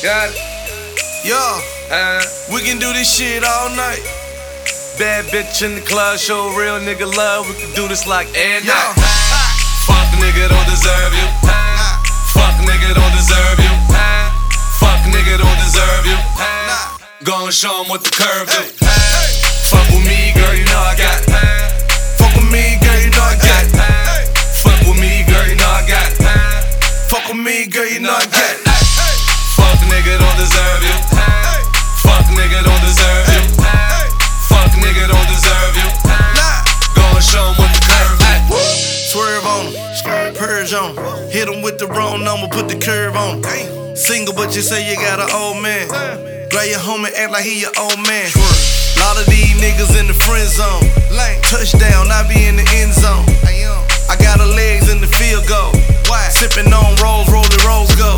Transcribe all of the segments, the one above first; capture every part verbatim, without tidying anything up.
Got it. Yo, Uh, we can do this shit all night. bad bitch in the club, show real nigga love. We can do this like every Yo, night. Fuck a nigga, don't deserve you. Fuck a nigga, don't deserve you. Fuck a nigga, don't deserve you. Go and show 'em what the curve do. Fuck with me, girl, you know I got it. fuck with me, girl, you know I got it. Fuck with me, girl, you know I got it. Fuck with me, girl, you know I got it. Fuck a nigga, don't deserve you. Fuck a nigga, don't deserve you. Fuck a nigga, don't deserve you. Nah, Go and show 'em what the curve do. swerve on him, purge on him. Hit him with the wrong number, put the curve on him. Single, but you say you got an old man. Grab your homie, act like he your old man. Lot of these niggas in the friend zone. Touchdown, I be in the end zone. I got her legs in the field goal. Sipping on rolls, rolling rolls go.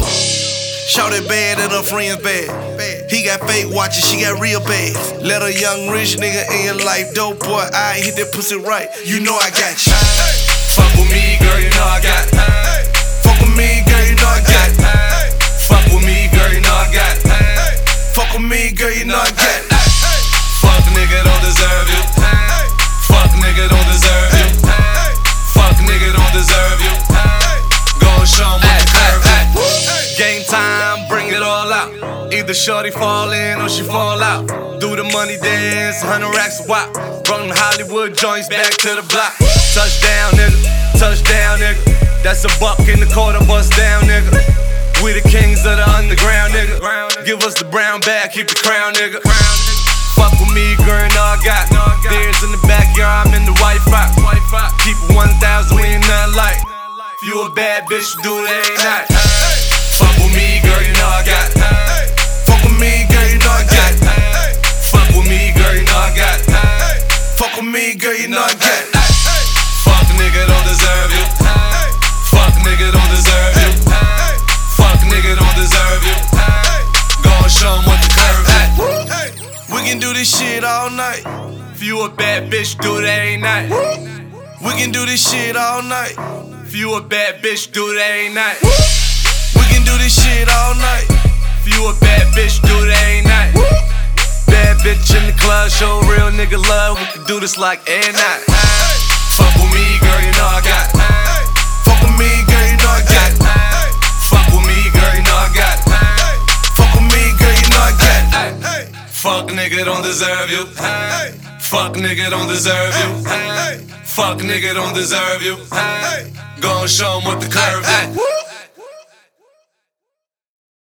Shout it bad and her friends bad. He got fake watches, she got real bad. Let a young rich nigga in your life. Dope boy, I hit that pussy right. You know I got you. Fuck with me, girl, you know I got it. Fuck with me, girl, you know I got it. Fuck with me, girl, you know I got it. Fuck with me, girl, you know I got it. Fuck a nigga, don't deserve you. Fuck a nigga, don't deserve you. Fuck a nigga, don't deserve you. Go and show 'em what the curve is. Game time, bring it all out. Either shorty fall in or she fall out. Do the money dance, hundred racks a wop. Run them Hollywood joints back to the block. Touchdown, nigga. Touchdown, nigga. That's a buck in the quarter, bust down, nigga. We the kings of the underground, nigga. Give us the brown bag, keep the crown, nigga. Fuck with me, girl, you know I got it. Beers in the backyard, I'm in the white fox. Keep it one thousand, we ain't nothing like. If you a bad bitch, you do it every night. Fuck with me, girl, you know I got it. Fuck with me, girl, you know I got it. Fuck with me, girl, you know I got it. Fuck with me, girl, you know I got it. Fuck a nigga, don't deserve you. Fuck a nigga, don't deserve you. Fuck a nigga, don't deserve you. Go and show 'em what the curve is. We can do this shit all night. If you a bad bitch, do it every night. We can do this shit all night. If you a bad bitch, do it every night. We can do this shit all night. If you a bad bitch, do it every night. Bad bitch in the club, show real nigga love. We can do this like every night. Fuck with me, girl, you know I got it. Fuck with me, girl, you know I got it. Fuck with me, girl, you know I got it. Fuck with me, girl, you know I got it. Fuck a nigga, don't deserve you. Fuck a nigga, don't deserve you. Fuck a nigga, don't deserve you. Go and show 'em what the curve is.